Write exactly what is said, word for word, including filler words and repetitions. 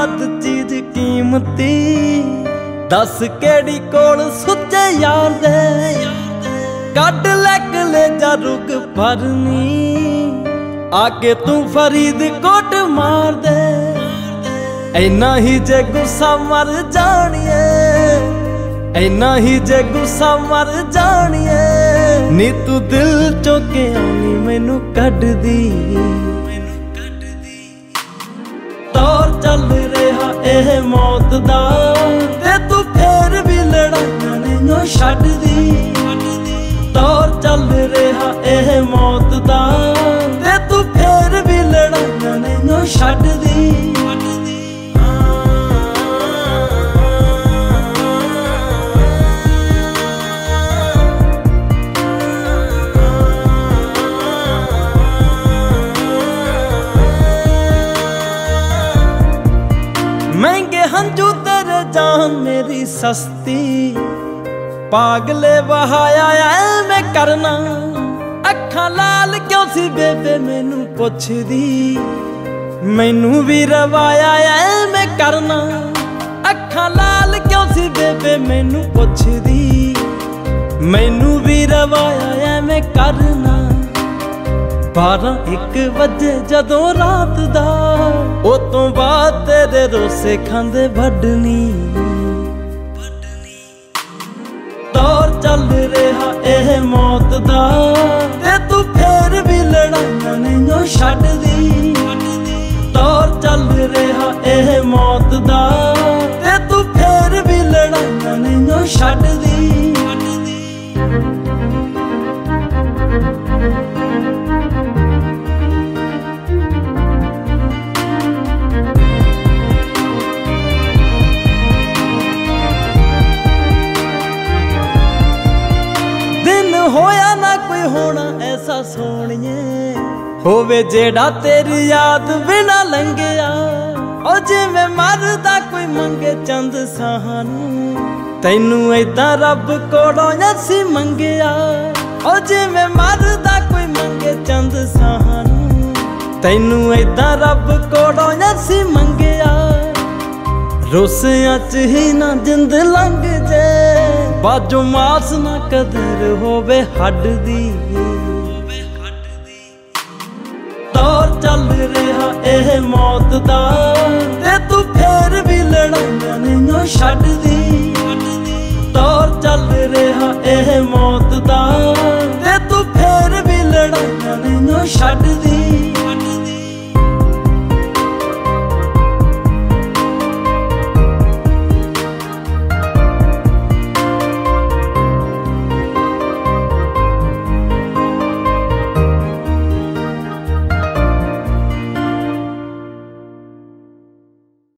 ਵੱਧ ਚੀਜ਼ ਕੀਮਤੀ दस केड़ी कोल सुच्चे यार दे कड ले कलेजा रुक भरनी आके तू फरीदकोट मार दे ऐना ही जे गुस्सा मर जानिए ऐना ही जे गुस्सा मर जानिए नी तू दिल चोके आनी मैनू कड दी दौर चल रहा एह मौत दा ते तू फेर भी लड़ाइयां नहीं छड्ड दी दौर चल रहा एह मौत दा ते तू फेर भी लड़ाइयां नहीं छड्ड दी महंगे हंजू तेरे जान मेरी सस्ती पागले बहाया ऐ मैं करना अखा लाल क्यों सी बेबे मैनू पुछदी मैनू भी रवाया ऐ मैं करना अखा लाल क्यों सी बेबे मैनू पुछदी मैनू भी रवाया ऐ मैं करना बारह एक वजे जदों रात दा ओ तो बाद तेरे रोसे खांदे वड्डनी दौर चल रहा एह मौत दा ते तू फेर भी लड़ाइयां नहीं छड्ड दी दौर चल रहा एह मौत दा ते तू फेर भी लड़ाइयां नहीं छड्ड दी होया ना कोई होना ऐसा सोनिए होवे जेड़ा तेरी याद बिना लंघिया ओ जिवें मरदा कोई मंगे चंद सानू तैनू ऐदां रब कोलों असीं मंगिया ओ जिवें मरदा कोई मंगे चंद सानू तैनू ऐदां रब कोलों असीं मंगिया रोसियां च ही ना जिंद लंघ जे बाजो मास ना कदर होवे हड्ड दी दौर चल रहा एह मौत दा ते तू फेर भी लड़ाइयां नहीं छड्ड दी दौर चल रहा एह मौत